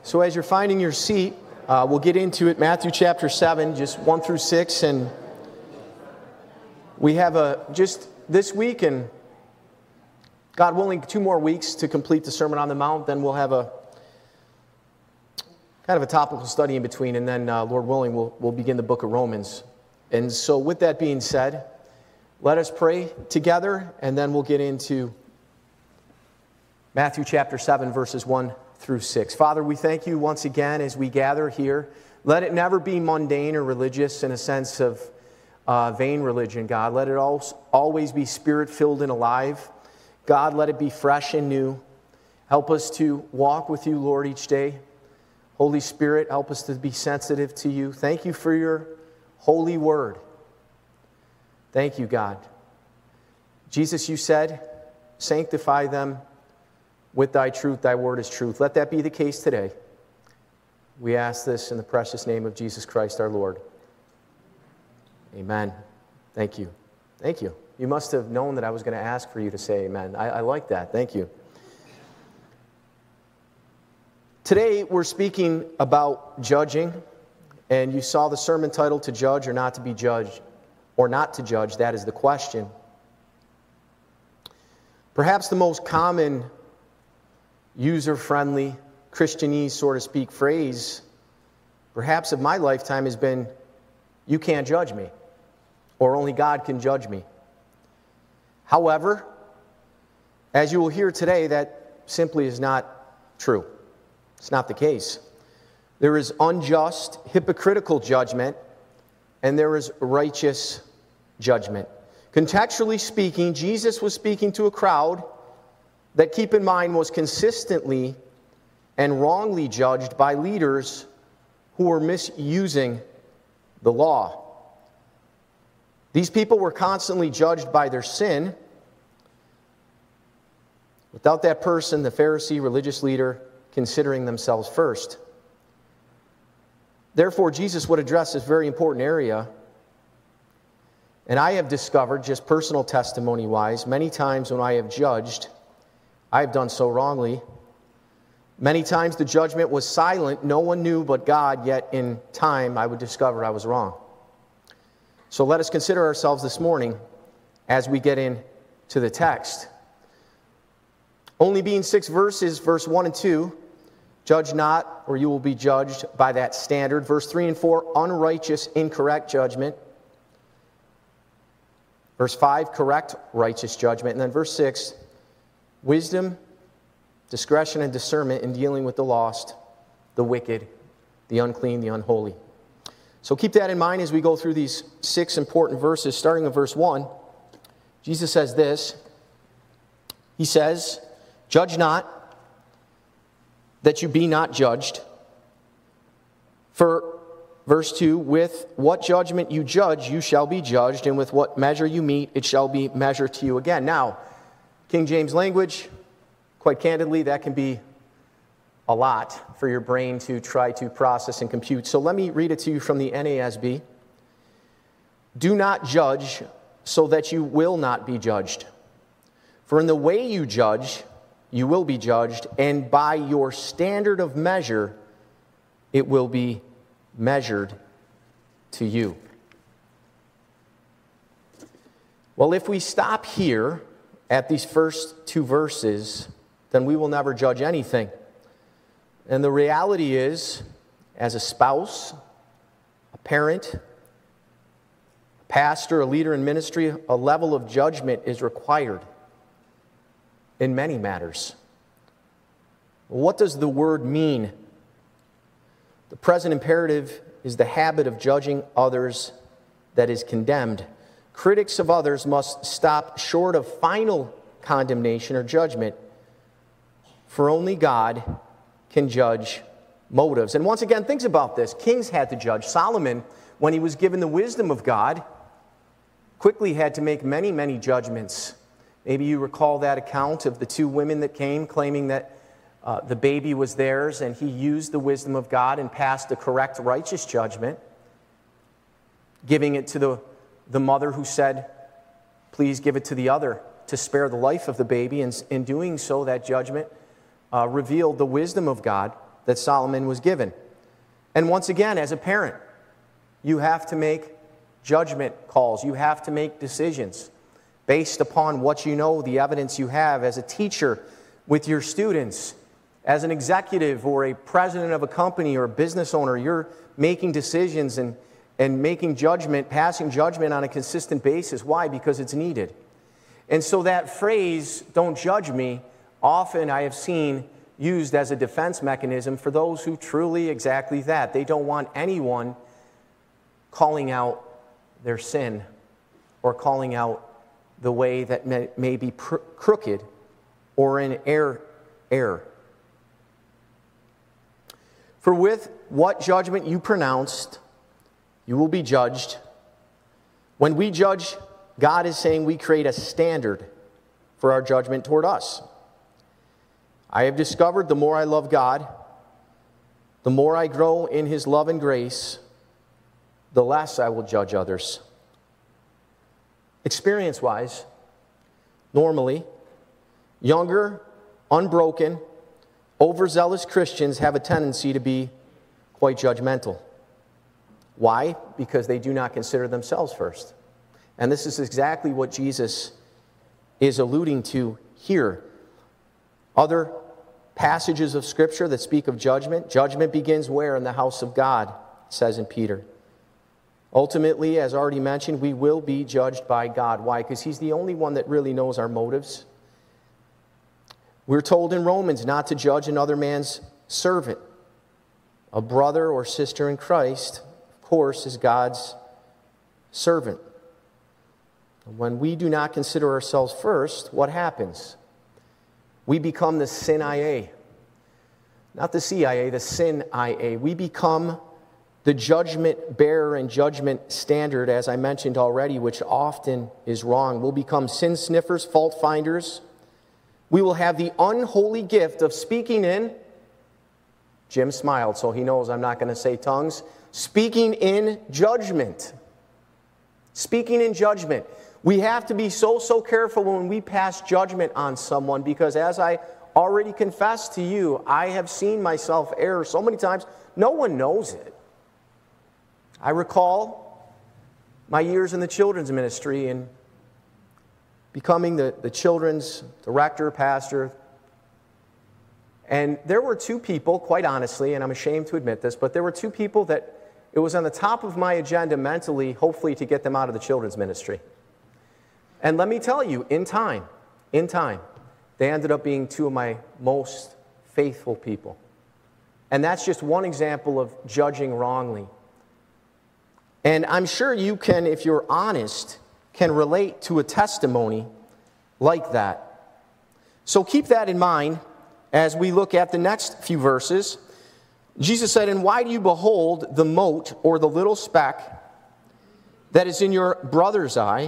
So as you're finding your seat, we'll get into it. Matthew chapter 7, just 1 through 6. And we have just this week and God willing, 2 more weeks to complete the Sermon on the Mount. Then we'll have a kind of a topical study in between. And then, Lord willing, we'll begin the book of Romans. And so with that being said, let us pray together. And then we'll get into Matthew chapter 7, verses 1 through 6. Father, we thank you once again as we gather here. Let it never be mundane or religious in a sense of vain religion, God. Let it always be spirit-filled and alive. God, let it be fresh and new. Help us to walk with you, Lord, each day. Holy Spirit, help us to be sensitive to you. Thank you for your holy word. Thank you, God. Jesus, you said, sanctify them with thy truth. Thy word is truth. Let that be the case today. We ask this in the precious name of Jesus Christ our Lord. Amen. Thank you. Thank you. You must have known that I was going to ask for you to say amen. I like that. Thank you. Today we're speaking about judging, and you saw the sermon title, To Judge or Not to Be Judged, or Not to Judge. That is the question. Perhaps the most common user-friendly, Christianese, so to speak, phrase, perhaps of my lifetime has been, you can't judge me, or only God can judge me. However, as you will hear today, that simply is not true. It's not the case. There is unjust, hypocritical judgment, and there is righteous judgment. Contextually speaking, Jesus was speaking to a crowd that, keep in mind, was consistently and wrongly judged by leaders who were misusing the law. These people were constantly judged by their sin. Without that person, the Pharisee, religious leader, considering themselves first. Therefore, Jesus would address this very important area. And I have discovered, just personal testimony-wise, many times when I have judged, I have done so wrongly. Many times the judgment was silent. No one knew but God, yet in time I would discover I was wrong. So let us consider ourselves this morning as we get into the text. Only being 6 verses, verse 1 and 2, judge not, or you will be judged by that standard. Verse 3 and 4, unrighteous, incorrect judgment. Verse 5, correct, righteous judgment. And then verse 6, wisdom, discretion, and discernment in dealing with the lost, the wicked, the unclean, the unholy. So keep that in mind as we go through these 6 important verses. Starting with verse 1, Jesus says this. He says, judge not, that you be not judged. For, verse 2, with what judgment you judge, you shall be judged, and with what measure you meet, it shall be measured to you again. Now, King James language, quite candidly, that can be a lot for your brain to try to process and compute. So let me read it to you from the NASB. Do not judge so that you will not be judged. For in the way you judge, you will be judged, and by your standard of measure, it will be measured to you. Well, if we stop here at these first 2 verses, then we will never judge anything. And the reality is, as a spouse, a parent, a pastor, a leader in ministry, a level of judgment is required in many matters. What does the word mean? The present imperative is the habit of judging others that is condemned. Critics of others must stop short of final condemnation or judgment, for only God can judge motives. And once again, think about this. Kings had to judge. Solomon, when he was given the wisdom of God, quickly had to make many, many judgments. Maybe you recall that account of the 2 women that came claiming that the baby was theirs, and he used the wisdom of God and passed the correct, righteous judgment, giving it to the mother who said, please give it to the other to spare the life of the baby. And in doing so, that judgment revealed the wisdom of God. that Solomon was given. And once again, as a parent, you have to make judgment calls. You have to make decisions based upon what you know, the evidence you have. As a teacher with your students, as an executive or a president of a company or a business owner, you're making decisions and making judgment, passing judgment on a consistent basis. Why? Because it's needed. And so that phrase, "don't judge me," often I have seen used as a defense mechanism for those who truly exactly that. They don't want anyone calling out their sin or calling out the way that may be crooked or in error. For with what judgment you pronounced, you will be judged. When we judge, God is saying we create a standard for our judgment toward us. I have discovered the more I love God, the more I grow in His love and grace, the less I will judge others. Experience-wise, normally, younger, unbroken, overzealous Christians have a tendency to be quite judgmental. Why? Because they do not consider themselves first. And this is exactly what Jesus is alluding to here. Other passages of Scripture that speak of judgment. Judgment begins where? In the house of God, it says in Peter. Ultimately, as already mentioned, we will be judged by God. Why? Because He's the only one that really knows our motives. We're told in Romans not to judge another man's servant. A brother or sister in Christ, of course, is God's servant. When we do not consider ourselves first, what happens? We become the sin IA. Not the CIA, the sin IA. We become the judgment bearer and judgment standard, as I mentioned already, which often is wrong. We'll become sin sniffers, fault finders. We will have the unholy gift of speaking in. Jim smiled, so he knows I'm not going to say tongues. Speaking in judgment. Speaking in judgment. We have to be so careful when we pass judgment on someone, because as I already confessed to you, I have seen myself err so many times, no one knows it. I recall my years in the children's ministry and becoming the children's director, pastor. And there were two people, quite honestly, and I'm ashamed to admit this, but there were two people that it was on the top of my agenda mentally, hopefully to get them out of the children's ministry. And let me tell you, in time, they ended up being two of my most faithful people. And that's just one example of judging wrongly. And I'm sure you can, if you're honest, can relate to a testimony like that. So keep that in mind as we look at the next few verses. Jesus said, "And why do you behold the mote or the little speck that is in your brother's eye,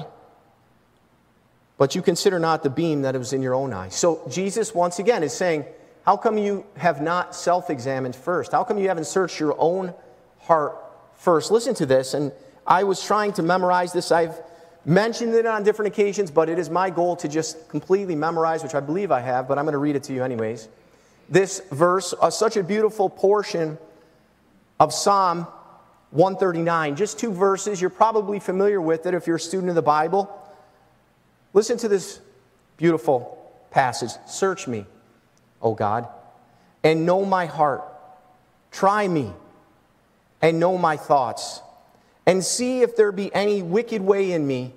but you consider not the beam that is in your own eye?" So Jesus, once again, is saying, how come you have not self-examined first? How come you haven't searched your own heart first? Listen to this, and I was trying to memorize this. I've mentioned it on different occasions, but it is my goal to just completely memorize, which I believe I have, but I'm going to read it to you anyways. This verse, such a beautiful portion of Psalm 139. Just two verses. You're probably familiar with it if you're a student of the Bible. Listen to this beautiful passage. "Search me, O God, and know my heart. Try me and know my thoughts, and see if there be any wicked way in me,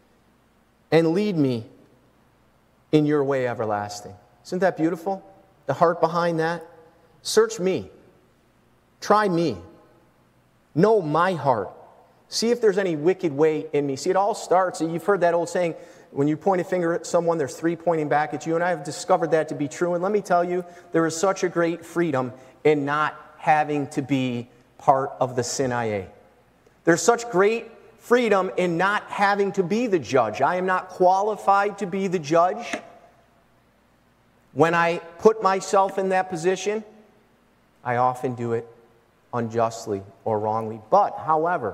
and lead me in your way everlasting." Isn't that beautiful? The heart behind that. Search me. Try me. Know my heart. See if there's any wicked way in me. See, it all starts, you've heard that old saying, when you point a finger at someone, there's three pointing back at you, and I have discovered that to be true. And let me tell you, there is such a great freedom in not having to be part of the sin IA. There's such great freedom in not having to be the judge. I am not qualified to be the judge. When I put myself in that position, I often do it unjustly or wrongly. But, however,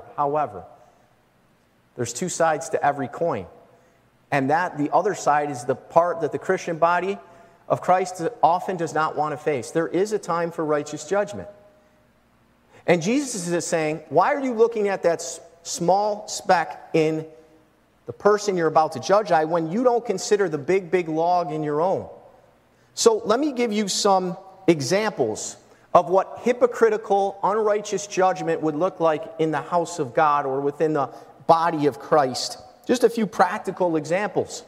there's two sides to every coin. And that, the other side, is the part that the Christian body of Christ often does not want to face. There is a time for righteous judgment. And Jesus is saying, why are you looking at that small speck in the person you're about to judge when you don't consider the big, big log in your own? So let me give you some examples of what hypocritical, unrighteous judgment would look like in the house of God or within the body of Christ. Just a few practical examples.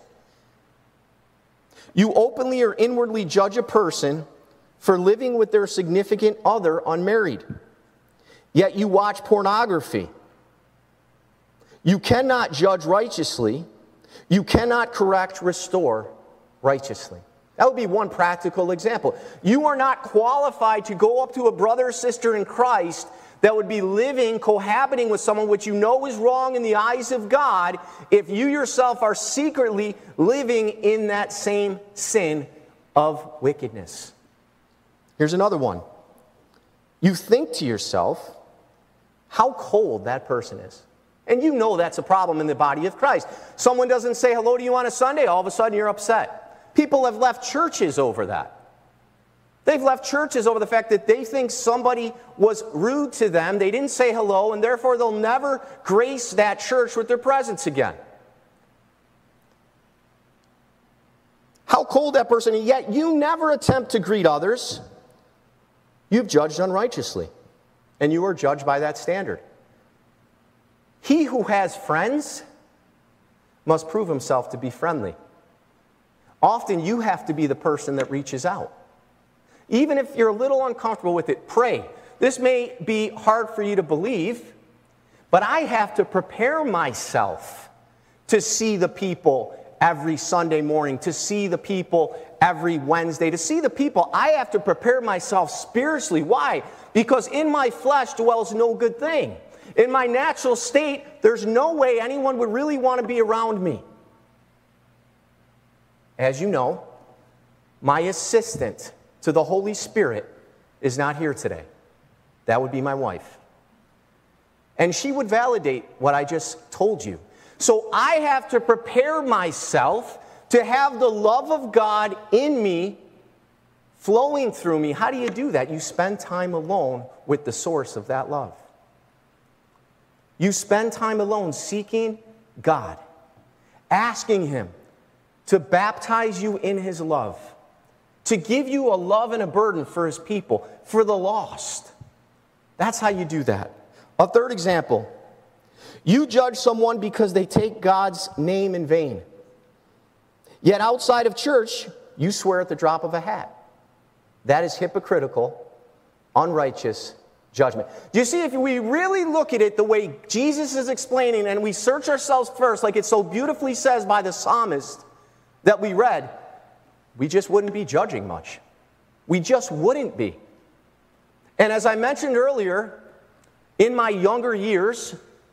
You openly or inwardly judge a person for living with their significant other unmarried. Yet you watch pornography. You cannot judge righteously. You cannot correct, restore righteously. That would be one practical example. You are not qualified to go up to a brother or sister in Christ that would be living, cohabiting with someone which you know is wrong in the eyes of God if you yourself are secretly living in that same sin of wickedness. Here's another one. You think to yourself how cold that person is. And you know that's a problem in the body of Christ. Someone doesn't say hello to you on a Sunday, all of a sudden you're upset. People have left churches over that. They've left churches over the fact that they think somebody was rude to them, they didn't say hello, and therefore they'll never grace that church with their presence again. How cold that person is, yet you never attempt to greet others. You've judged unrighteously, and you are judged by that standard. He who has friends must prove himself to be friendly. Often you have to be the person that reaches out. Even if you're a little uncomfortable with it, pray. This may be hard for you to believe, but I have to prepare myself to see the people every Sunday morning, to see the people every Wednesday, to see the people. I have to prepare myself spiritually. Why? Because in my flesh dwells no good thing. In my natural state, there's no way anyone would really want to be around me. As you know, my assistant to the Holy Spirit is not here today. That would be my wife. And she would validate what I just told you. So I have to prepare myself to have the love of God in me, flowing through me. How do you do that? You spend time alone with the source of that love. You spend time alone seeking God, asking Him to baptize you in His love, to give you a love and a burden for His people, for the lost. That's how you do that. A third example, you judge someone because they take God's name in vain. Yet outside of church, you swear at the drop of a hat. That is hypocritical, unrighteous judgment. Do you see, if we really look at it the way Jesus is explaining, and we search ourselves first, like it so beautifully says by the psalmist that we read, we just wouldn't be judging much. We just wouldn't be. And as I mentioned earlier, in my younger years,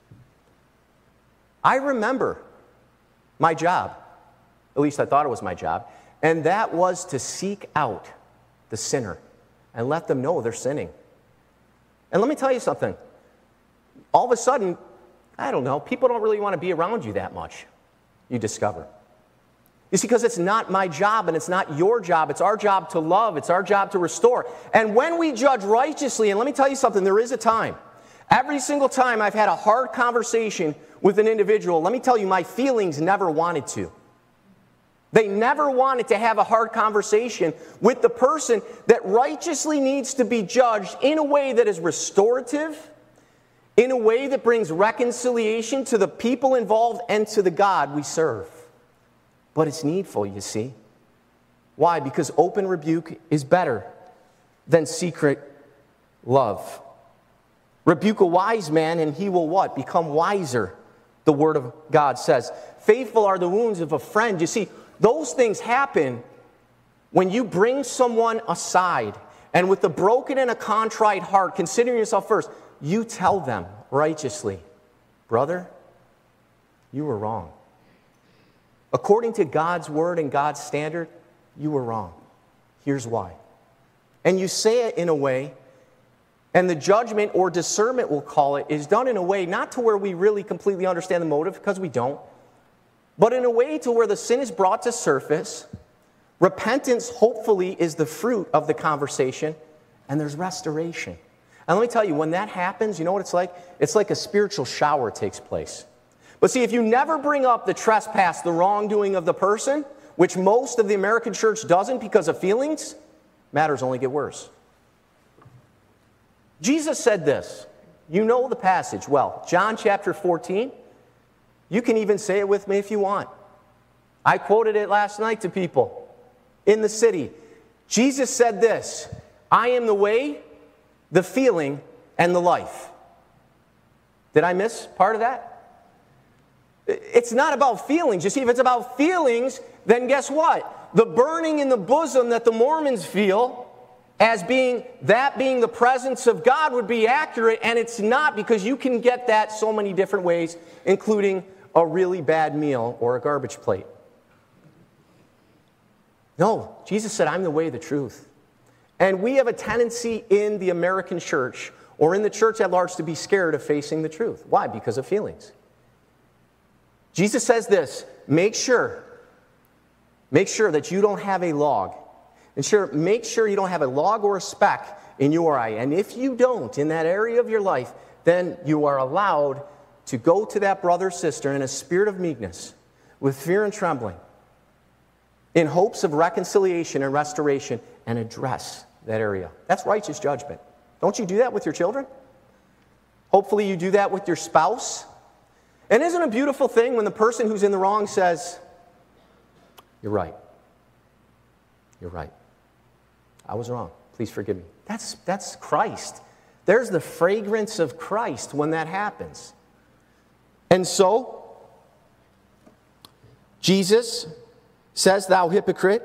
I remember my job. At least I thought it was my job. And that was to seek out the sinner and let them know they're sinning. And let me tell you something. All of a sudden, I don't know, people don't really want to be around you that much, you discover. You see, because it's not my job and it's not your job. It's our job to love. It's our job to restore. And when we judge righteously, and let me tell you something, there is a time. Every single time I've had a hard conversation with an individual, let me tell you, my feelings never wanted to. They never wanted to have a hard conversation with the person that righteously needs to be judged in a way that is restorative, in a way that brings reconciliation to the people involved and to the God we serve. But it's needful, you see. Why? Because open rebuke is better than secret love. Rebuke a wise man and he will what? Become wiser, the Word of God says. Faithful are the wounds of a friend. You see, those things happen when you bring someone aside and with a broken and a contrite heart, considering yourself first, you tell them righteously, brother, you were wrong. According to God's word and God's standard, you were wrong. Here's why. And you say it in a way, and the judgment or discernment, we'll call it, is done in a way not to where we really completely understand the motive, because we don't, but in a way to where the sin is brought to surface, Repentance, hopefully, is the fruit of the conversation, and there's restoration. And let me tell you, when that happens, you know what it's like? It's like a spiritual shower takes place. But see, if you never bring up the trespass, the wrongdoing of the person, which most of the American church doesn't because of feelings, matters only get worse. Jesus said this. You know the passage well. John chapter 14. You can even say it with me if you want. I quoted it last night to people in the city. Jesus said this, I am the way, the feeling, and the life. Did I miss part of that? It's not about feelings. You see, if it's about feelings, then guess what? The burning in the bosom that the Mormons feel as being the presence of God would be accurate, and it's not, because you can get that so many different ways, including a really bad meal or a garbage plate. No, Jesus said, I'm the way, the truth. And we have a tendency in the American church, or in the church at large, to be scared of facing the truth. Why? Because of feelings. Jesus says this, make sure that you don't have a log. Make sure you don't have a log or a speck in your eye. And if you don't, in that area of your life, then you are allowed to go to that brother or sister in a spirit of meekness, with fear and trembling, in hopes of reconciliation and restoration, and address that area. That's righteous judgment. Don't you do that with your children? Hopefully you do that with your spouse. And isn't it a beautiful thing when the person who's in the wrong says, you're right. You're right. I was wrong. Please forgive me. That's Christ. There's the fragrance of Christ when that happens. And so, Jesus says, thou hypocrite,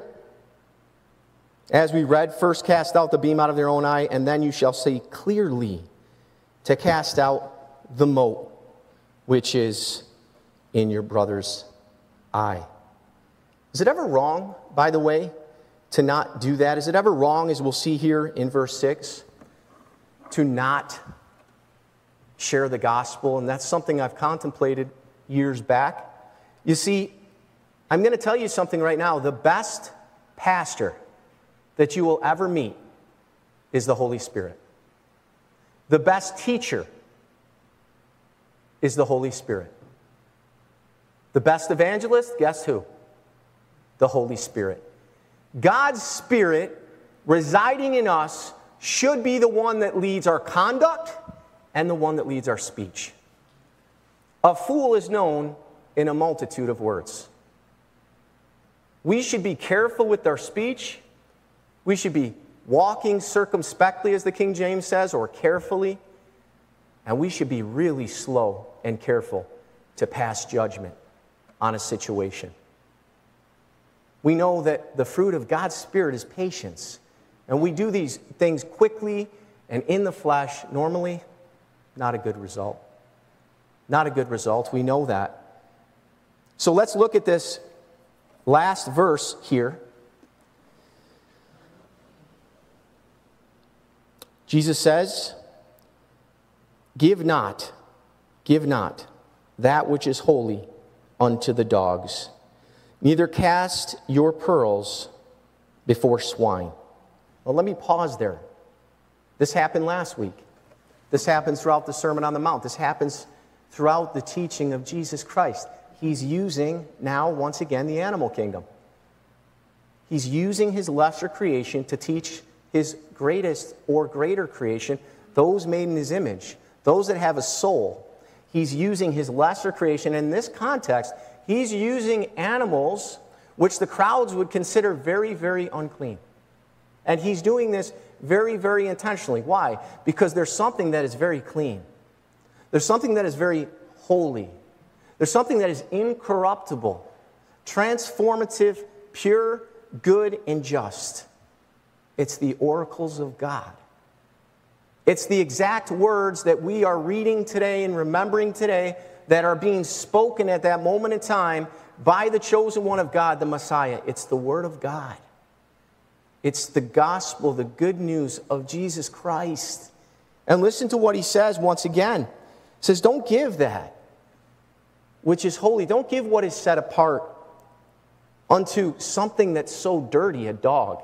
as we read, first cast out the beam out of their own eye, and then you shall see clearly to cast out the mote which is in your brother's eye. Is it ever wrong, by the way, to not do that? Is it ever wrong, as we'll see here in verse 6, to not share the gospel? And that's something I've contemplated years back. You see, I'm going to tell you something right now. The best pastor that you will ever meet is the Holy Spirit. The best teacher is the Holy Spirit. The best evangelist, guess who? The Holy Spirit. God's Spirit residing in us should be the one that leads our conduct and the one that leads our speech. A fool is known in a multitude of words. We should be careful with our speech. We should be walking circumspectly, as the King James says, or carefully. And we should be really slow and careful to pass judgment on a situation. We know that the fruit of God's Spirit is patience. And we do these things quickly and in the flesh. Normally, not a good result. Not a good result. We know that. So let's look at this last verse here. Jesus says, give not that which is holy unto the dogs. Neither cast your pearls before swine. Well, let me pause there. This happened last week. This happens throughout the Sermon on the Mount. This happens throughout the teaching of Jesus Christ. He's using, now, once again, the animal kingdom. He's using his lesser creation to teach his greatest or greater creation, those made in his image, those that have a soul. He's using his lesser creation. In this context, he's using animals which the crowds would consider very, very unclean. And he's doing this very, very intentionally. Why? Because there's something that is very clean. There's something that is very holy. There's something that is incorruptible, transformative, pure, good, and just. It's the oracles of God. It's the exact words that we are reading today and remembering today that are being spoken at that moment in time by the chosen one of God, the Messiah. It's the Word of God. It's the gospel, the good news of Jesus Christ. And listen to what he says once again. He says, don't give that which is holy. Don't give what is set apart unto something that's so dirty, a dog.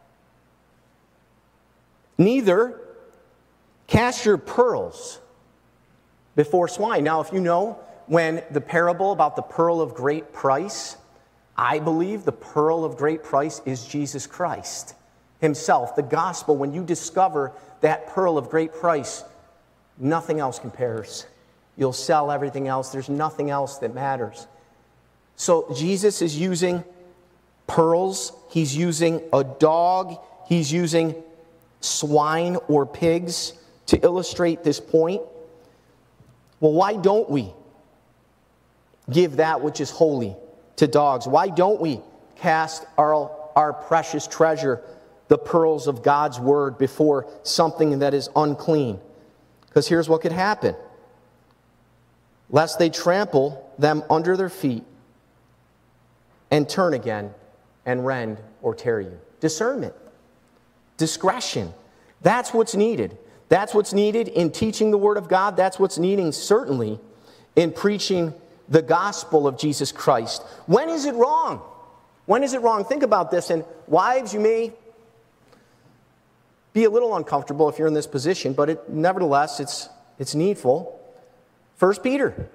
Neither cast your pearls before swine. Now, if you know, when the parable about the pearl of great price, I believe the pearl of great price is Jesus Christ himself. The gospel, when you discover that pearl of great price, nothing else compares. You'll sell everything else. There's nothing else that matters. So Jesus is using pearls. He's using a dog. He's using swine or pigs to illustrate this point. Well, why don't we give that which is holy to dogs? Why don't we cast our precious treasure, the pearls of God's word, before something that is unclean? Because here's what could happen. Lest they trample them under their feet and turn again and rend or tear you. Discernment. Discretion. That's what's needed. That's what's needed in teaching the Word of God. That's what's needed certainly in preaching the gospel of Jesus Christ. When is it wrong? When is it wrong? Think about this. And wives, you may be a little uncomfortable if you're in this position, but nevertheless, it's needful. 1 Peter,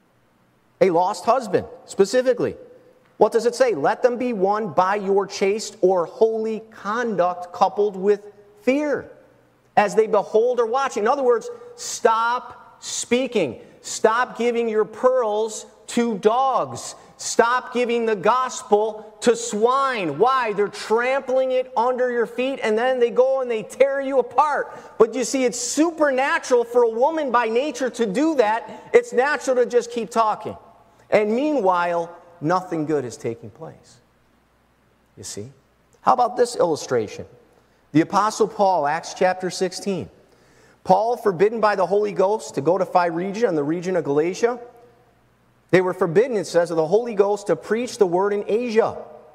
a lost husband, specifically. What does it say? Let them be won by your chaste or holy conduct coupled with fear, as they behold or watch. In other words, stop speaking. Stop giving your pearls to dogs. Stop giving the gospel to swine. Why? They're trampling it under your feet, and then they go and they tear you apart. But you see, it's supernatural for a woman by nature to do that. It's natural to just keep talking. And meanwhile, nothing good is taking place. You see? How about this illustration? The Apostle Paul, Acts chapter 16. Paul, forbidden by the Holy Ghost to go to Phrygia and the region of Galatia. They were forbidden, it says, of the Holy Ghost to preach the word in Asia.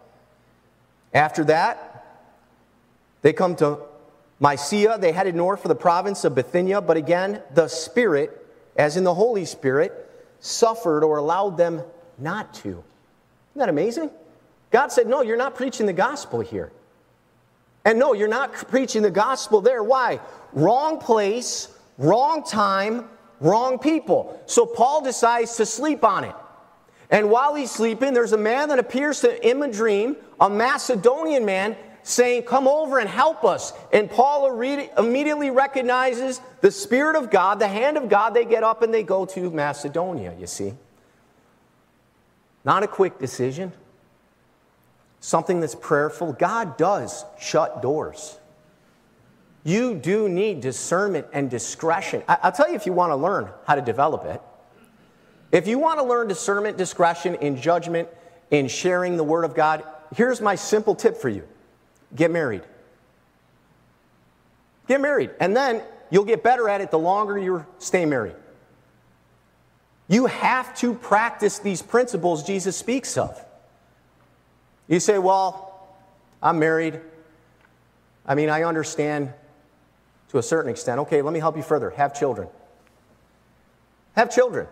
After that, they come to Mysia. They headed north for the province of Bithynia. But again, the Spirit, as in the Holy Spirit, suffered or allowed them not to. Isn't that amazing? God said, no, you're not preaching the gospel here. And no, you're not preaching the gospel there. Why? Wrong place, wrong time, wrong people. So Paul decides to sleep on it. And while he's sleeping, there's a man that appears to him in a dream, a Macedonian man, saying, come over and help us. And Paul immediately recognizes the Spirit of God, the hand of God. They get up and they go to Macedonia, you see. Not a quick decision. Something that's prayerful. God does shut doors. You do need discernment and discretion. I'll tell you if you want to learn how to develop it. If you want to learn discernment, discretion in judgment, in sharing the Word of God, here's my simple tip for you. Get married. Get married. And then you'll get better at it the longer you stay married. You have to practice these principles Jesus speaks of. You say, well, I'm married. I mean, I understand to a certain extent. Okay, let me help you further. Have children. Have children.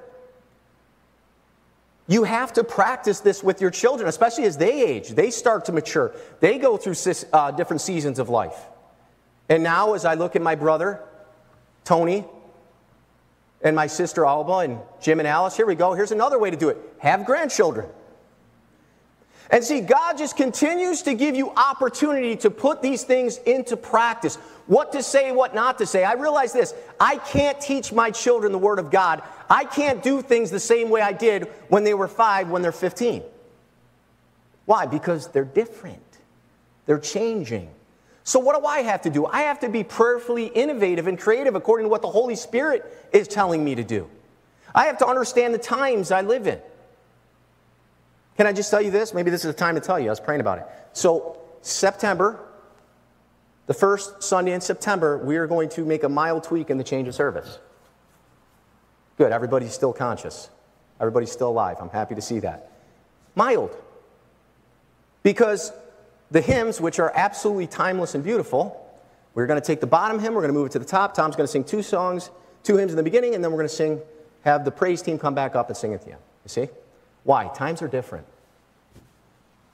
You have to practice this with your children, especially as they age. They start to mature. They go through different seasons of life. And now as I look at my brother, Tony, and my sister Alba, and Jim and Alice, here we go. Here's another way to do it. Have grandchildren. And see, God just continues to give you opportunity to put these things into practice. What to say, what not to say. I realize this. I can't teach my children the Word of God. I can't do things the same way I did when they were 5, when they're 15. Why? Because they're different. They're changing. So what do I have to do? I have to be prayerfully innovative and creative according to what the Holy Spirit is telling me to do. I have to understand the times I live in. Can I just tell you this? Maybe this is the time to tell you. I was praying about it. So September, the first Sunday in September, we are going to make a mild tweak in the change of service. Good. Everybody's still conscious. Everybody's still alive. I'm happy to see that. Mild. Because the hymns, which are absolutely timeless and beautiful, we're going to take the bottom hymn, we're going to move it to the top. Tom's going to sing 2 songs, 2 hymns in the beginning, and then we're going to have the praise team come back up and sing at the end. You see? Why? Times are different.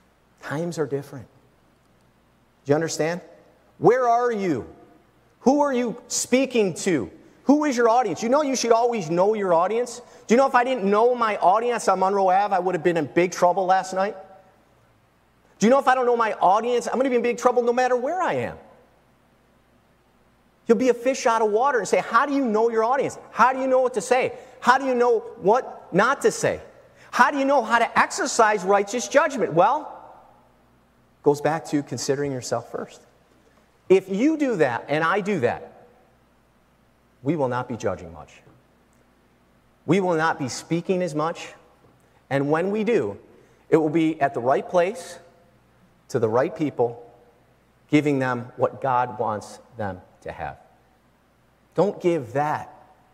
Times are different. Do you understand? Where are you? Who are you speaking to? Who is your audience? You know you should always know your audience. Do you know if I didn't know my audience on Monroe Ave, I would have been in big trouble last night? Do you know if I don't know my audience, I'm going to be in big trouble no matter where I am? You'll be a fish out of water and say, how do you know your audience? How do you know what to say? How do you know what not to say? How do you know how to exercise righteous judgment? Well, it goes back to considering yourself first. If you do that and I do that, we will not be judging much. We will not be speaking as much. And when we do, it will be at the right place, to the right people, giving them what God wants them to have. Don't give that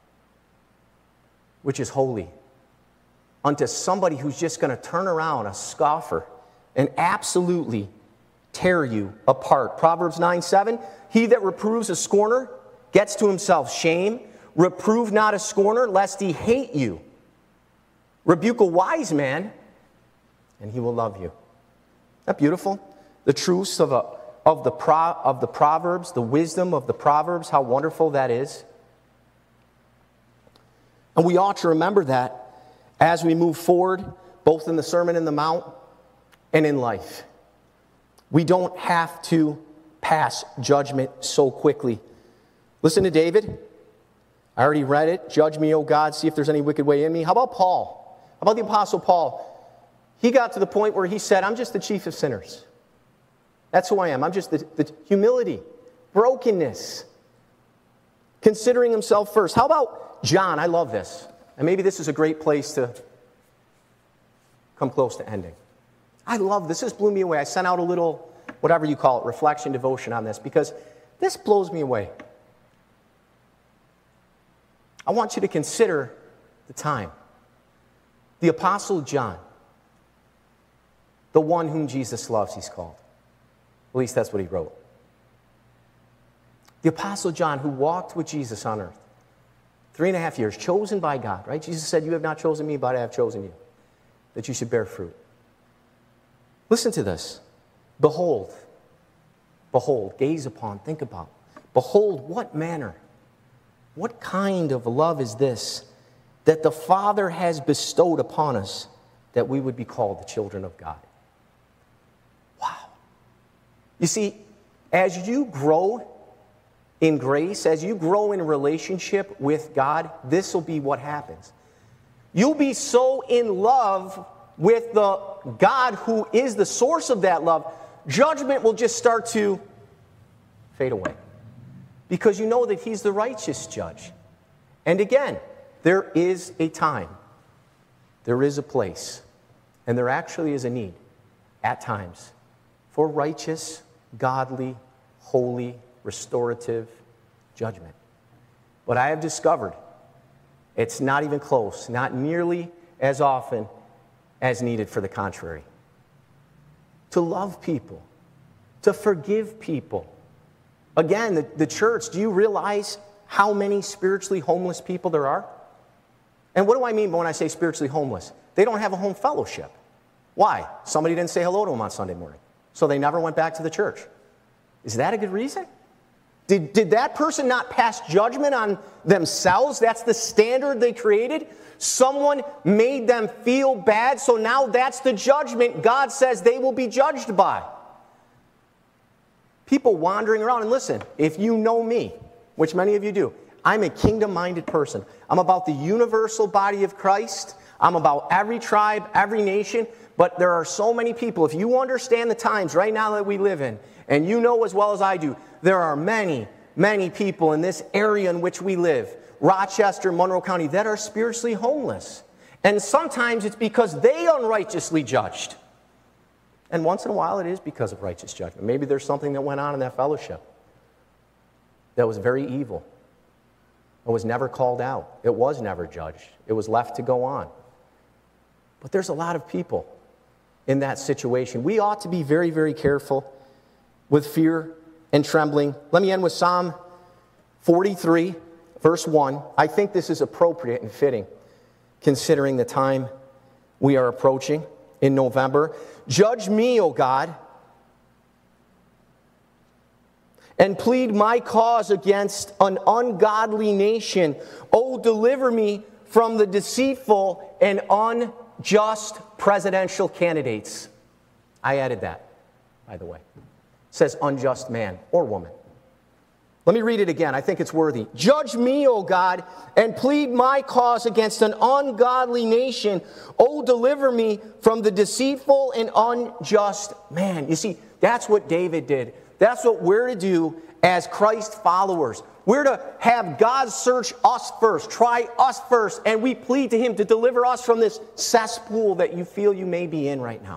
which is holy unto somebody who's just going to turn around, a scoffer, and absolutely tear you apart. Proverbs 9:7, he that reproves a scorner gets to himself shame. Reprove not a scorner, lest he hate you. Rebuke a wise man, and he will love you. Isn't that beautiful? The truths of the Proverbs, the wisdom of the Proverbs, how wonderful that is. And we ought to remember that as we move forward, both in the Sermon on the Mount and in life. We don't have to pass judgment so quickly. Listen to David. I already read it. Judge me, O God, see if there's any wicked way in me. How about Paul? How about the Apostle Paul? He got to the point where he said, I'm just the chief of sinners. That's who I am. I'm just the humility, brokenness, considering himself first. How about John? I love this. And maybe this is a great place to come close to ending. I love this. This blew me away. I sent out a little, whatever you call it, reflection, devotion on this, because this blows me away. I want you to consider the time. The Apostle John, the one whom Jesus loves, he's called. At least that's what he wrote. The Apostle John, who walked with Jesus on earth 3.5 years, chosen by God, right? Jesus said, you have not chosen me, but I have chosen you, that you should bear fruit. Listen to this. Behold, gaze upon, think about. Behold, what manner, what kind of love is this that the Father has bestowed upon us that we would be called the children of God? Wow. You see, as you grow in grace, as you grow in relationship with God, this will be what happens. You'll be so in love with the God who is the source of that love, judgment will just start to fade away. Because you know that he's the righteous judge. And again, there is a time, there is a place, and there actually is a need at times for righteous, godly, holy, restorative judgment. But I have discovered it's not even close, not nearly as often as needed for the contrary. To love people, to forgive people. Again, the church, do you realize how many spiritually homeless people there are? And what do I mean when I say spiritually homeless? They don't have a home fellowship. Why? Somebody didn't say hello to them on Sunday morning, so they never went back to the church. Is that a good reason? Did that person not pass judgment on themselves? That's the standard they created? Someone made them feel bad, so now that's the judgment God says they will be judged by. People wandering around, and listen, if you know me, which many of you do, I'm a kingdom-minded person. I'm about the universal body of Christ. I'm about every tribe, every nation, but there are so many people. If you understand the times right now that we live in, and you know as well as I do, there are many, many people in this area in which we live, Rochester, Monroe County, that are spiritually homeless. And sometimes it's because they unrighteously judged. And once in a while it is because of righteous judgment. Maybe there's something that went on in that fellowship that was very evil. It was never called out. It was never judged. It was left to go on. But there's a lot of people in that situation. We ought to be very, very careful with fear and trembling. Let me end with Psalm 43, verse 1. I think this is appropriate and fitting, considering the time we are approaching. in November. Judge me, O God, and plead my cause against an ungodly nation. O deliver me from the deceitful and unjust presidential candidates. I added that, by the way. It says unjust man or woman. Let me read it again. I think it's worthy. Judge me, O God, and plead my cause against an ungodly nation. O deliver me from the deceitful and unjust man. You see, that's what David did. That's what we're to do as Christ followers. We're to have God search us first, try us first, and we plead to Him to deliver us from this cesspool that you feel you may be in right now.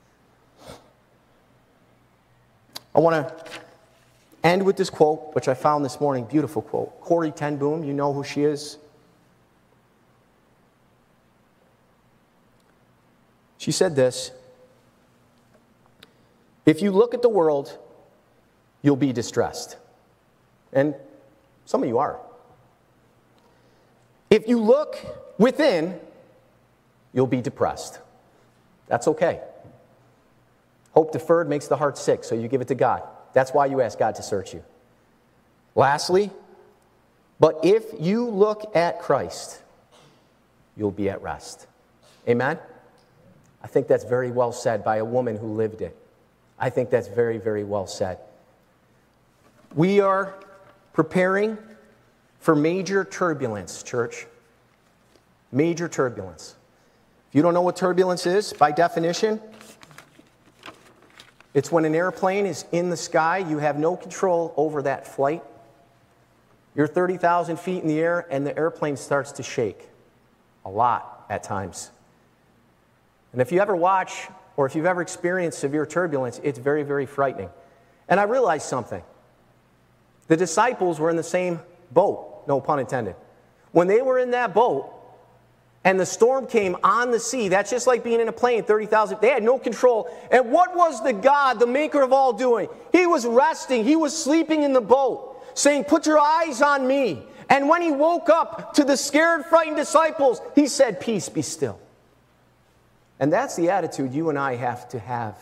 I want to end with this quote, which I found this morning, beautiful quote. Corrie ten Boom, you know who she is? She said this: if you look at the world, you'll be distressed. And some of you are. If you look within, you'll be depressed. That's okay. Hope deferred makes the heart sick, so you give it to God. That's why you ask God to search you. Lastly, but if you look at Christ, you'll be at rest. Amen? I think that's very well said by a woman who lived it. I think that's very, very well said. We are preparing for major turbulence, church. Major turbulence. If you don't know what turbulence is, by definition, it's when an airplane is in the sky, you have no control over that flight. You're 30,000 feet in the air, and the airplane starts to shake. A lot at times. And if you ever watch, or if you've ever experienced severe turbulence, it's very, very frightening. And I realized something. The disciples were in the same boat, no pun intended. When they were in that boat, and the storm came on the sea, that's just like being in a plane, 30,000, they had no control. And what was the God, the maker of all, doing? He was resting, he was sleeping in the boat, saying, put your eyes on me. And when he woke up to the scared, frightened disciples, he said, peace, be still. And that's the attitude you and I have to have.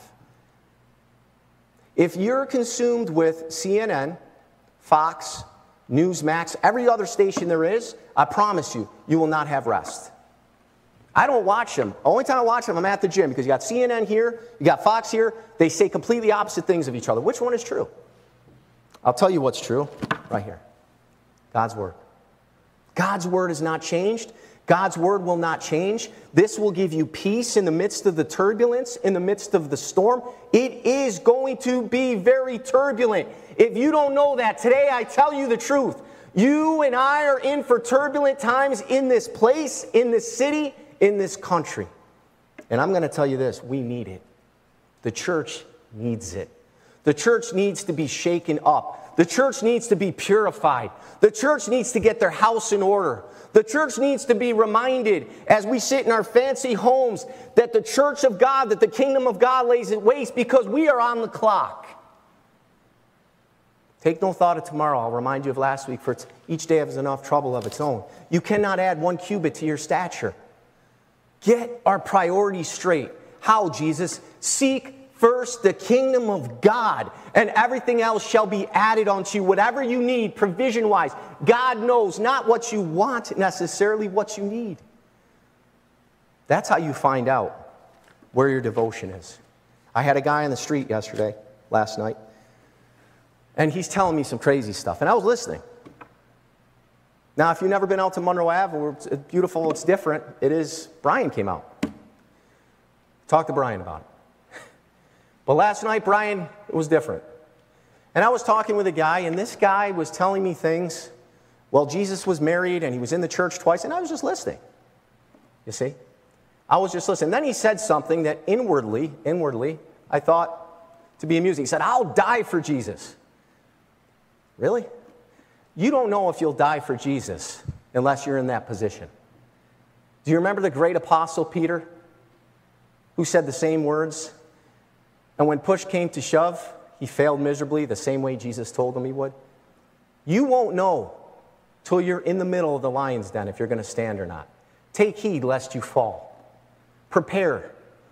If you're consumed with CNN, Fox, Newsmax, every other station there is, I promise you, you will not have rest. I don't watch them. The only time I watch them, I'm at the gym, because you got CNN here, you got Fox here. They say completely opposite things of each other. Which one is true? I'll tell you what's true right here. God's Word. God's Word has not changed. God's Word will not change. This will give you peace in the midst of the turbulence, in the midst of the storm. It is going to be very turbulent. If you don't know that, today I tell you the truth. You and I are in for turbulent times in this place, in this city, in this country. And I'm going to tell you this, we need it. The church needs it. The church needs to be shaken up. The church needs to be purified. The church needs to get their house in order. The church needs to be reminded as we sit in our fancy homes that the church of God, that the kingdom of God lays at waste because we are on the clock. Take no thought of tomorrow. I'll remind you of last week, for each day has enough trouble of its own. You cannot add 1 cubit to your stature. Get our priorities straight. How, Jesus? Seek first the kingdom of God, and everything else shall be added unto you. Whatever you need, provision-wise. God knows not what you want, necessarily what you need. That's how you find out where your devotion is. I had a guy on the street last night, and he's telling me some crazy stuff, and I was listening. Now, if you've never been out to Monroe Ave, where it's beautiful, it's different, it is, Brian came out. Talk to Brian about it. But last night, Brian, it was different. And I was talking with a guy, and this guy was telling me things. Well, Jesus was married, and he was in the church twice, and I was just listening. You see? I was just listening. Then he said something that inwardly, I thought to be amusing. He said, I'll die for Jesus. Really? You don't know if you'll die for Jesus unless you're in that position. Do you remember the great apostle Peter, who said the same words? And when push came to shove, he failed miserably the same way Jesus told him he would. You won't know till you're in the middle of the lion's den if you're going to stand or not. Take heed lest you fall. Prepare.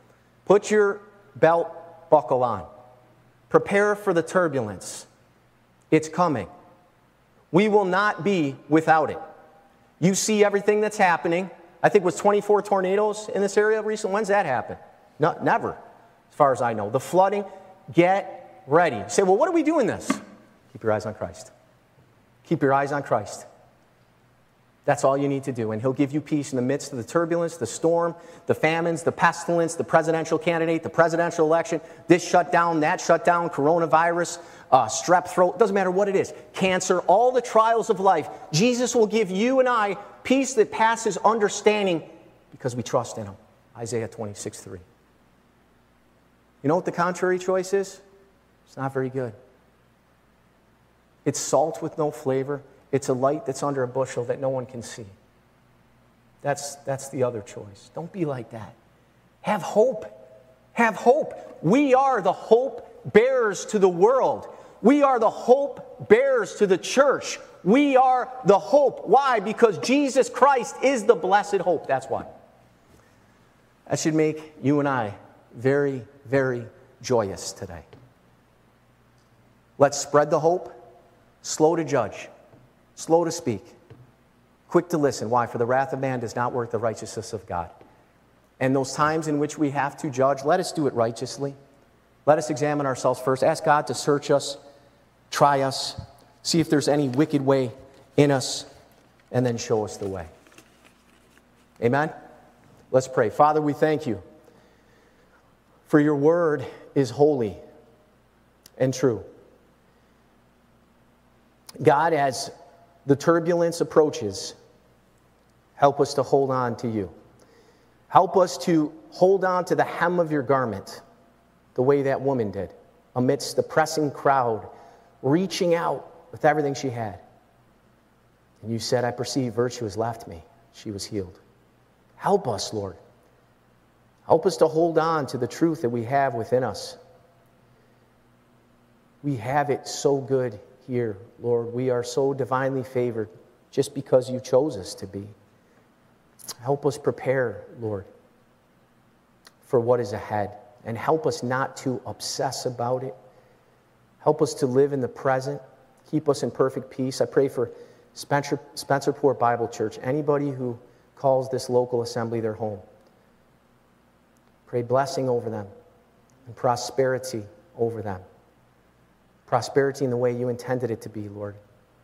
Put your belt buckle on. Prepare for the turbulence. It's coming. We will not be without it. You see everything that's happening. I think it was 24 tornadoes in this area recently. When's that happen? No, never, as far as I know. The flooding, get ready. You say, well, what do we do in this? Keep your eyes on Christ. Keep your eyes on Christ. That's all you need to do. And he'll give you peace in the midst of the turbulence, the storm, the famines, the pestilence, the presidential candidate, the presidential election, this shutdown, that shutdown, coronavirus, strep throat, doesn't matter what it is, cancer, all the trials of life. Jesus will give you and I peace that passes understanding because we trust in him. Isaiah 26:3. You know what the contrary choice is? It's not very good. It's salt with no flavor. It's a light that's under a bushel that no one can see. That's the other choice. Don't be like that. Have hope. Have hope. We are the hope bearers to the world. We are the hope bearers to the church. We are the hope. Why? Because Jesus Christ is the blessed hope. That's why. That should make you and I very, very joyous today. Let's spread the hope. Slow to judge. Slow to speak. Quick to listen. Why? For the wrath of man does not work the righteousness of God. And those times in which we have to judge, let us do it righteously. Let us examine ourselves first. Ask God to search us, try us, see if there's any wicked way in us, and then show us the way. Amen? Let's pray. Father, we thank you for your word is holy and true. God, as the turbulence approaches, help us to hold on to you. Help us to hold on to the hem of your garment, the way that woman did, amidst the pressing crowd, reaching out with everything she had. And you said, I perceive virtue has left me. She was healed. Help us, Lord. Help us to hold on to the truth that we have within us. We have it so good here, Lord. We are so divinely favored just because you chose us to be. Help us prepare, Lord, for what is ahead. And help us not to obsess about it. Help us to live in the present. Keep us in perfect peace. I pray for Spencerport Bible Church, anybody who calls this local assembly their home. Pray blessing over them and prosperity over them. Prosperity in the way you intended it to be, Lord.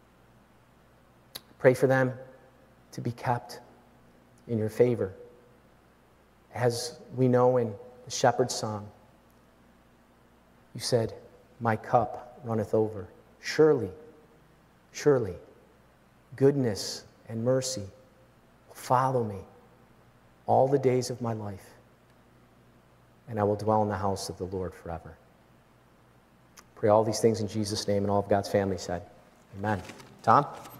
Pray for them to be kept in your favor. As we know in the shepherd's song, you said, my cup runneth over. Surely, surely, goodness and mercy will follow me all the days of my life, and I will dwell in the house of the Lord forever. Pray all these things in Jesus' name, and all of God's family said, amen. Tom?